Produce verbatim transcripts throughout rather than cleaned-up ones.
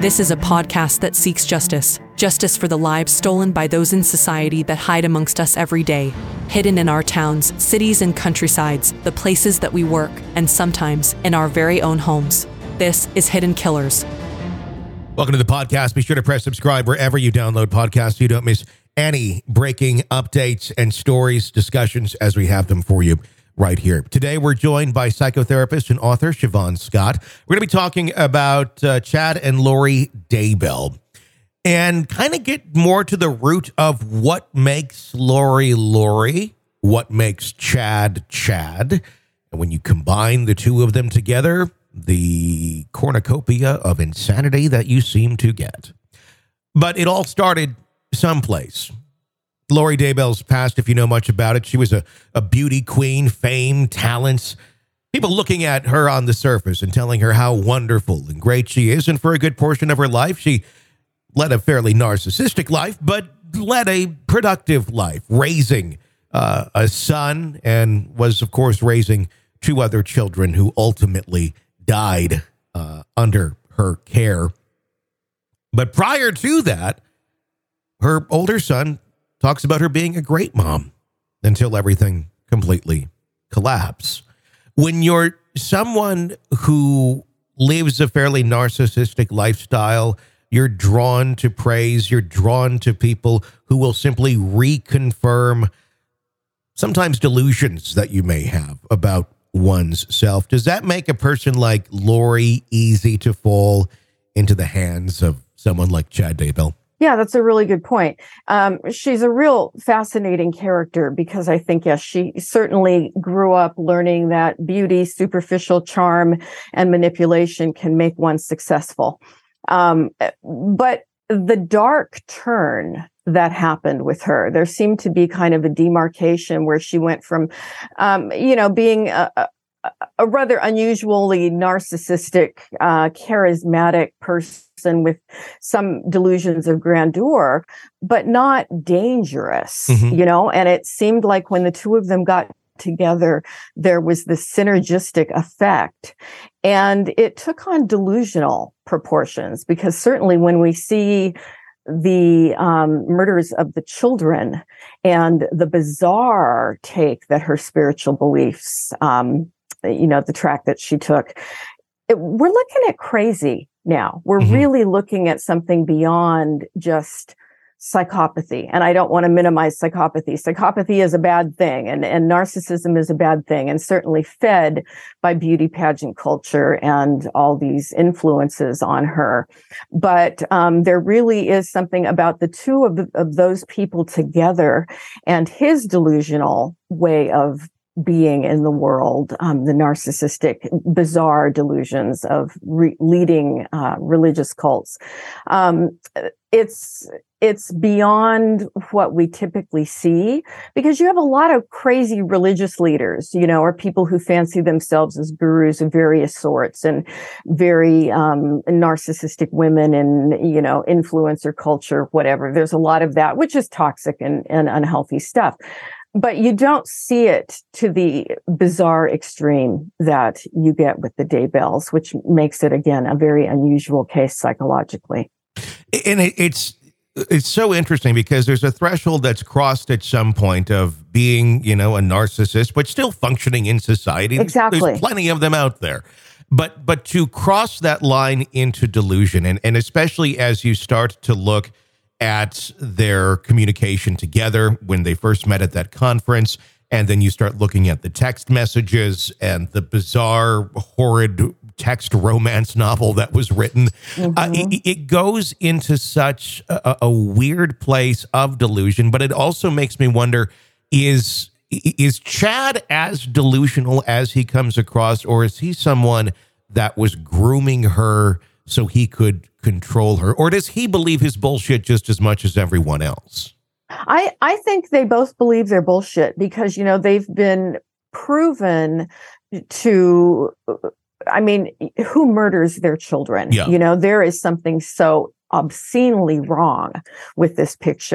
This is a podcast that seeks justice. Justice for the lives stolen by those in society that hide amongst us every day. Hidden in our towns, cities, and countrysides, the places that we work, and sometimes in our very own homes. This is Hidden Killers. Welcome to the podcast. Be sure to press subscribe wherever you download podcasts so you don't miss any breaking updates and stories, discussions as we have them for you right here. Today, we're joined by psychotherapist and author Siobhan Scott. We're going to be talking about uh, Chad and Lori Daybell and kind of get more to the root of what makes Lori Lori, what makes Chad Chad. And when you combine the two of them together, the cornucopia of insanity that you seem to get. But it all started someplace. Lori Daybell's past, if you know much about it, she was a, a beauty queen, fame, talents, people looking at her on the surface and telling her how wonderful and great she is. And for a good portion of her life, she led a fairly narcissistic life, but led a productive life, raising uh, a son and was, of course, raising two other children who ultimately died uh, under her care. But prior to that, her older son talks about her being a great mom until everything completely collapsed. When you're someone who lives a fairly narcissistic lifestyle, you're drawn to praise, you're drawn to people who will simply reconfirm sometimes delusions that you may have about one's self. Does that make a person like Lori easy to fall into the hands of someone like Chad Daybell? Yeah, that's a really good point. Um, she's a real fascinating character because I think, yes, she certainly grew up learning that beauty, superficial charm, and manipulation can make one successful. Um, but the dark turn that happened with her, there seemed to be kind of a demarcation where she went from, um, you know, being a, a, a rather unusually narcissistic, uh, charismatic person with some delusions of grandeur, but not dangerous, mm-hmm. you know, and it seemed like when the two of them got together, there was this synergistic effect. And it took on delusional proportions because certainly when we see the um, murders of the children and the bizarre take that her spiritual beliefs, um, you know, the track that she took, it, we're looking at crazy now. We're mm-hmm. really looking at something beyond just psychopathy. And I don't want to minimize psychopathy. Psychopathy is a bad thing, and, and narcissism is a bad thing, and certainly fed by beauty pageant culture and all these influences on her. But um, there really is something about the two of, the, of those people together and his delusional way of being in the world, um, the narcissistic, bizarre delusions of re- leading uh, religious cults. Um, it's it's beyond what we typically see because you have a lot of crazy religious leaders, you know, or people who fancy themselves as gurus of various sorts and very um, narcissistic women and, you know, influencer culture, whatever. There's a lot of that, which is toxic and, and unhealthy stuff. But you don't see it to the bizarre extreme that you get with the Daybells, which makes it, again, a very unusual case psychologically. And it, it's it's so interesting because there's a threshold that's crossed at some point of being, you know, a narcissist, but still functioning in society. Exactly. There's plenty of them out there. But but to cross that line into delusion, and, and especially as you start to look at their communication together when they first met at that conference. And then you start looking at the text messages and the bizarre, horrid text romance novel that was written. Mm-hmm. Uh, it, it goes into such a, a weird place of delusion, but it also makes me wonder, is, is Chad as delusional as he comes across, or is he someone that was grooming her so he could control her? Or does he believe his bullshit just as much as everyone else? I, I think they both believe their bullshit because, you know, they've been proven to, I mean, who murders their children? Yeah. You know, there is something so obscenely wrong with this picture.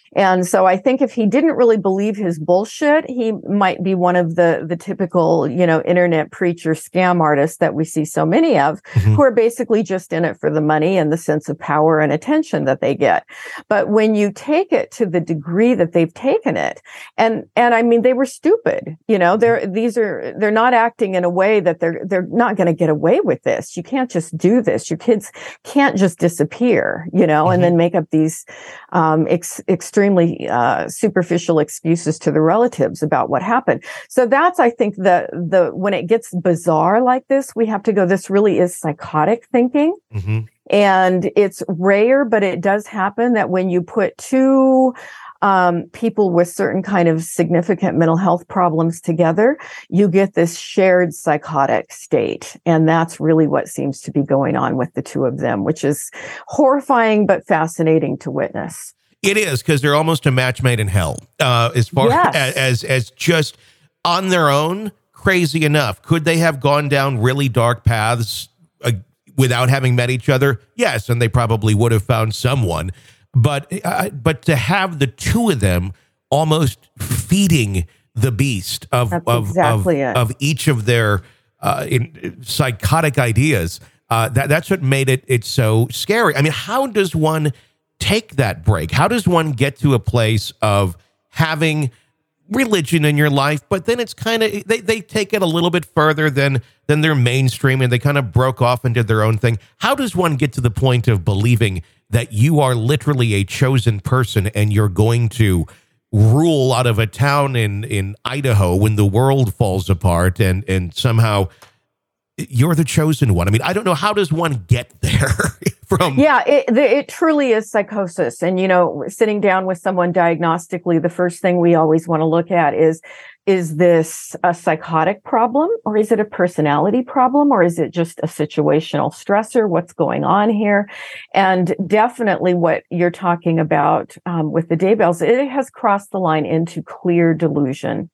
And so I think if he didn't really believe his bullshit, he might be one of the the typical, you know, internet preacher scam artists that we see so many of, mm-hmm. who are basically just in it for the money and the sense of power and attention that they get. But when you take it to the degree that they've taken it, and and I mean, they were stupid, you know, they're these are they're not acting in a way that they're they're not going to get away with this. You can't just do this. Your kids can't just disappear, you know, mm-hmm. and then make up these um, ex- extremely uh, superficial excuses to the relatives about what happened. So that's, I think, the the when it gets bizarre like this, we have to go, this really is psychotic thinking. Mm-hmm. And it's rare, but it does happen that when you put two um, people with certain kind of significant mental health problems together, you get this shared psychotic state. And that's really what seems to be going on with the two of them, which is horrifying but fascinating to witness. It is, because they're almost a match made in hell, uh, as far yes. as, as as just on their own, crazy enough. Could they have gone down really dark paths uh, without having met each other? Yes, and they probably would have found someone. But uh, but to have the two of them almost feeding the beast of of, exactly of, of each of their uh, in, psychotic ideas, uh, that that's what made it it so scary. I mean, how does one take that break? How does one get to a place of having religion in your life, but then it's kind of, they, they take it a little bit further than, than their mainstream, and they kind of broke off and did their own thing. How does one get to the point of believing that you are literally a chosen person and you're going to rule out of a town in, in Idaho when the world falls apart, and, and somehow you're the chosen one? I mean, I don't know. How does one get there from? Yeah, it, it truly is psychosis. And, you know, sitting down with someone diagnostically, the first thing we always want to look at is, is this a psychotic problem, or is it a personality problem, or is it just a situational stressor? What's going on here? And definitely what you're talking about um, with the Daybells, it has crossed the line into clear delusion.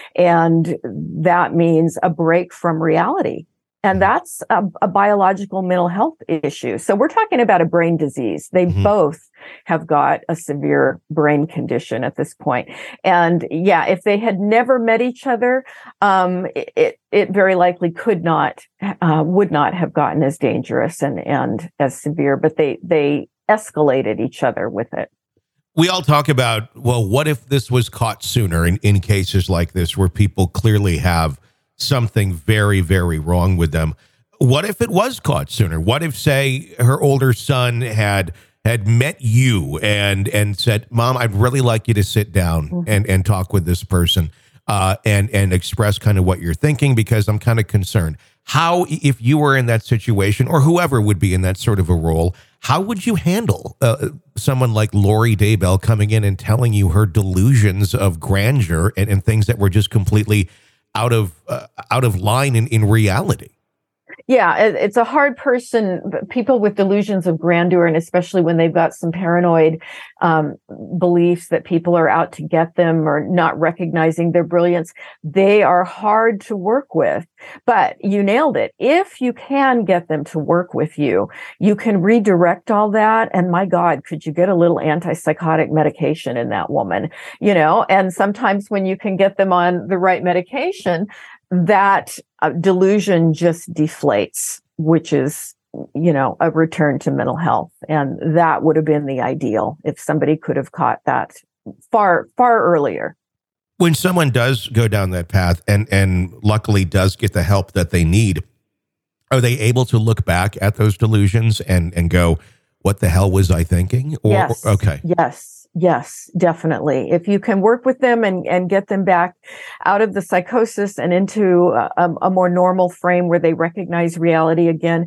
And that means a break from reality. And that's a, a biological mental health issue. So we're talking about a brain disease. They mm-hmm. both have got a severe brain condition at this point. And yeah, if they had never met each other, um, it, it very likely could not, uh, would not have gotten as dangerous and, and as severe, but they, they escalated each other with it. We all talk about, well, what if this was caught sooner in, in cases like this where people clearly have something very, very wrong with them? What if it was caught sooner? What if, say, her older son had had met you and and said, Mom, I'd really like you to sit down mm-hmm. and, and talk with this person uh, and, and express kind of what you're thinking, because I'm kind of concerned. How, if you were in that situation, or whoever would be in that sort of a role, how would you handle uh, someone like Lori Daybell coming in and telling you her delusions of grandeur and, and things that were just completely out of uh, out of line in, in reality? Yeah, it, it's a hard person, people with delusions of grandeur, and especially when they've got some paranoid um, beliefs that people are out to get them or not recognizing their brilliance, they are hard to work with. But you nailed it. If you can get them to work with you, you can redirect all that. And my God, could you get a little antipsychotic medication in that woman? You know, and sometimes when you can get them on the right medication, that uh, delusion just deflates, which is, you know, a return to mental health. And that would have been the ideal if somebody could have caught that far, far earlier. When someone does go down that path and, and luckily does get the help that they need, are they able to look back at those delusions and, and go, what the hell was I thinking? Or, yes. Okay. Yes. Yes, definitely. If you can work with them and, and get them back out of the psychosis and into a, a more normal frame where they recognize reality again,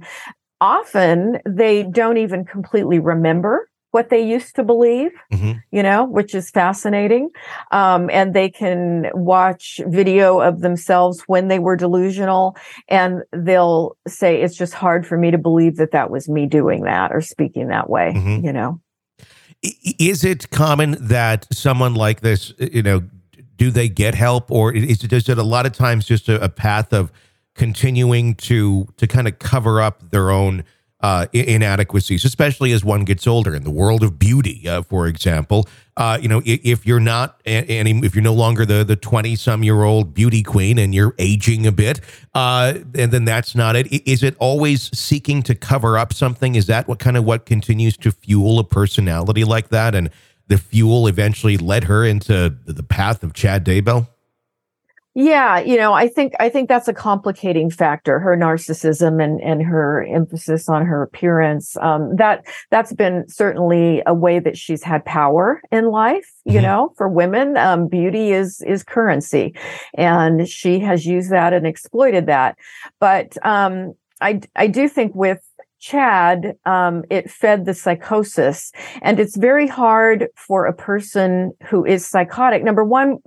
often they don't even completely remember what they used to believe, mm-hmm. you know, which is fascinating. Um, and they can watch video of themselves when they were delusional, and they'll say, it's just hard for me to believe that that was me doing that or speaking that way, mm-hmm. you know. Is it common that someone like this, you know, do they get help, or is it just a lot of times just a, a path of continuing to to kind of cover up their own uh, i- inadequacies, especially as one gets older. In the world of beauty, uh, for example, uh, you know, if, if you're not any, if you're no longer the the twenty some year old beauty queen and you're aging a bit, uh, and then that's not it. I- Is it always seeking to cover up something? Is that what kind of what continues to fuel a personality like that? And the fuel eventually led her into the path of Chad Daybell? Yeah, you know, I think I think that's a complicating factor. Her narcissism and and her emphasis on her appearance. Um, that that's been certainly a way that she's had power in life. You Mhm. know, for women, um, beauty is is currency, and she has used that and exploited that. But um, I I do think with Chad, um, it fed the psychosis, and it's very hard for a person who is psychotic. Number one,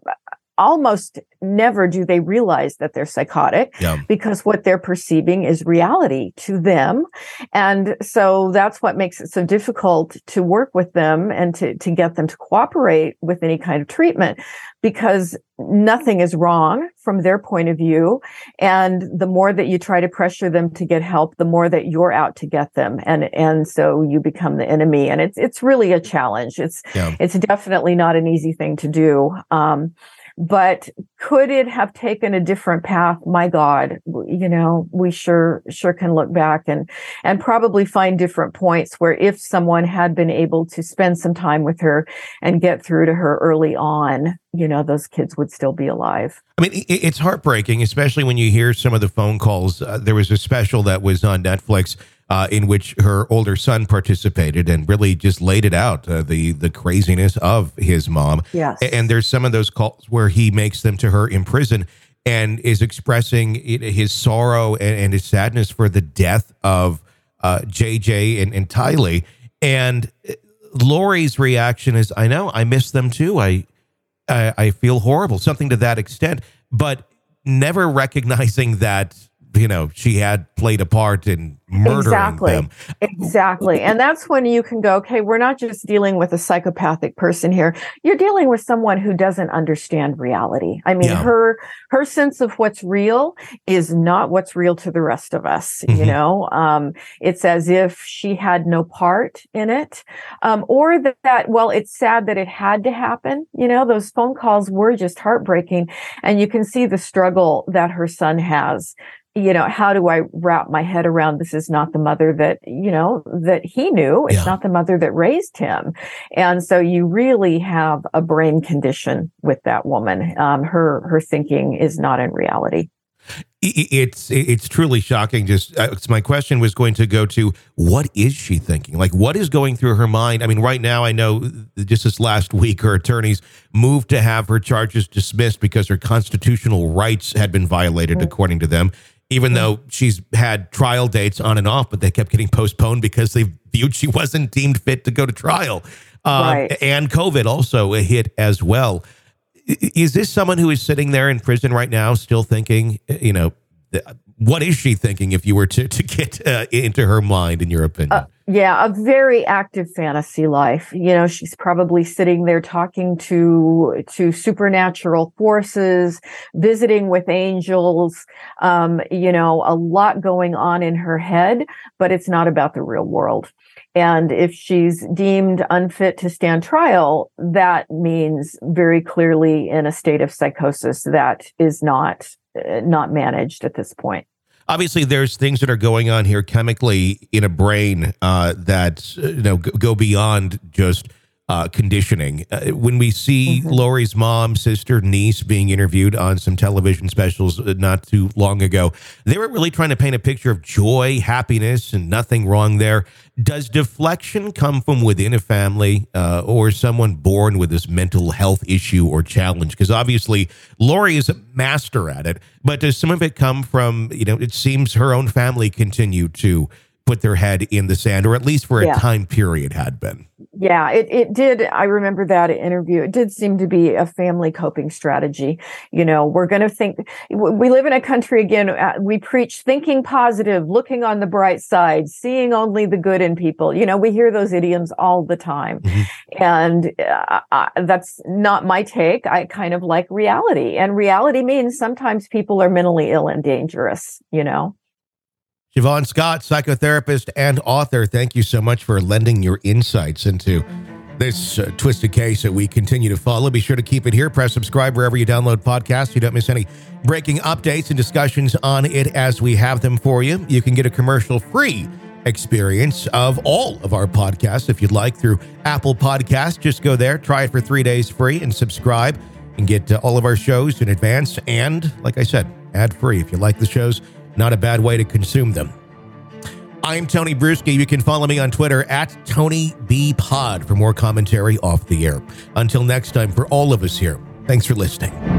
almost never do they realize that they're psychotic Yeah. because what they're perceiving is reality to them. And so that's what makes it so difficult to work with them and to, to get them to cooperate with any kind of treatment, because nothing is wrong from their point of view. And the more that you try to pressure them to get help, the more that you're out to get them. And, and so you become the enemy. And it's, it's really a challenge. It's, Yeah. it's definitely not an easy thing to do. Um, But could it have taken a different path? My God, you know, we sure sure can look back and and probably find different points where if someone had been able to spend some time with her and get through to her early on, you know, those kids would still be alive. I mean, it, it's heartbreaking, especially when you hear some of the phone calls. Uh, there was a special that was on Netflix uh, in which her older son participated and really just laid it out, uh, the the craziness of his mom. Yes. A- And there's some of those calls where he makes them to her in prison and is expressing it- his sorrow and, and his sadness for the death of uh, J J and, and Tylee. And uh, Lori's reaction is, I know, I miss them too. I, I, I feel horrible, something to that extent, but never recognizing that, you know, she had played a part in murdering Exactly. them. Exactly. And that's when you can go, okay, we're not just dealing with a psychopathic person here. You're dealing with someone who doesn't understand reality. I mean, Yeah. her her sense of what's real is not what's real to the rest of us. Mhm. You know, um, it's as if she had no part in it, um, or that, that, well, it's sad that it had to happen. You know, those phone calls were just heartbreaking. And you can see the struggle that her son has. You know, how do I wrap my head around this is not the mother that, you know, that he knew. It's Yeah. not the mother that raised him. And so you really have a brain condition with that woman. Um, her, her thinking is not in reality. I- It's it's truly shocking. Just uh, my question was going to go to, what is she thinking? Like, what is going through her mind? I mean, right now, I know just this last week, her attorneys moved to have her charges dismissed because her constitutional rights had been violated, Mm. according to them. Even though she's had trial dates on and off, but they kept getting postponed because they viewed she wasn't deemed fit to go to trial. Um, Right. And COVID also hit as well. I- Is this someone who is sitting there in prison right now still thinking, you know, th- what is she thinking if you were to, to get uh, into her mind, in your opinion? Uh, yeah, a very active fantasy life. You know, she's probably sitting there talking to to supernatural forces, visiting with angels. Um, you know, a lot going on in her head, but it's not about the real world. And if she's deemed unfit to stand trial, that means very clearly in a state of psychosis that is not uh, not managed at this point. Obviously, there's things that are going on here chemically in a brain uh, that uh, you know g- go beyond just uh, conditioning. Uh, when we see Mhm. Lori's mom, sister, niece being interviewed on some television specials uh, not too long ago, they were really trying to paint a picture of joy, happiness, and nothing wrong there. Does deflection come from within a family uh, or someone born with this mental health issue or challenge? Because obviously Lori is a master at it, but does some of it come from, you know, it seems her own family continued to put their head in the sand, or at least for a Yeah. time period had been. Yeah, it, it did. I remember that interview. It did seem to be a family coping strategy. You know, we're going to think, we live in a country, again, uh, we preach thinking positive, looking on the bright side, seeing only the good in people. You know, we hear those idioms all the time. Mhm. And uh, I, that's not my take. I kind of like reality. And reality means sometimes people are mentally ill and dangerous, you know? Siobhan Scott, psychotherapist and author, thank you so much for lending your insights into this uh, twisted case that we continue to follow. Be sure to keep it here. Press subscribe wherever you download podcasts so you don't miss any breaking updates and discussions on it as we have them for you. You can get a commercial-free experience of all of our podcasts if you'd like through Apple Podcasts. Just go there, try it for three days free, and subscribe and get uh, all of our shows in advance. And, like I said, ad-free. If you like the shows, not a bad way to consume them. I'm Tony Bruschi. You can follow me on Twitter at Tony B Pod for more commentary off the air. Until next time, for all of us here, thanks for listening.